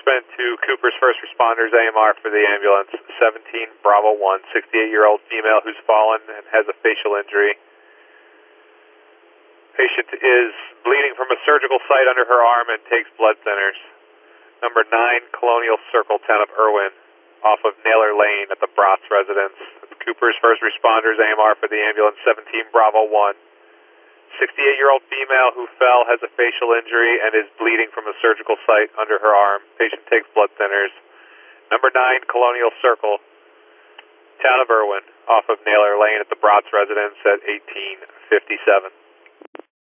Spent to Cooper's First Responders, AMR for the ambulance, 17 Bravo 1, 68-year-old female who's fallen and has a facial injury. Patient is bleeding from a surgical site under her arm and takes blood thinners. Number 9, Colonial Circle, town of Irwin, off of Naylor Lane at the Bratz residence. Cooper's First Responders, AMR for the ambulance, 17 Bravo 1. 68-year-old female who fell has a facial injury and is bleeding from a surgical site under her arm. Patient takes blood thinners. Number 9, Colonial Circle, town of Irwin, off of Naylor Lane at the Bratz residence at 1857.